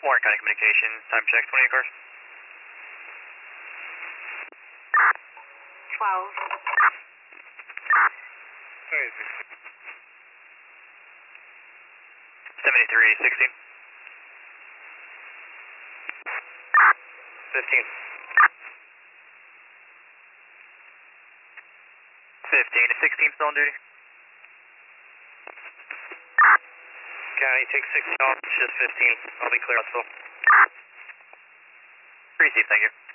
Warren County Communications, time check, 28 cars. 12. 73, 16. 15. 15, is 16 still on duty? County, take 16 off, it's just 15. I'll be clear, still. Receive, thank you.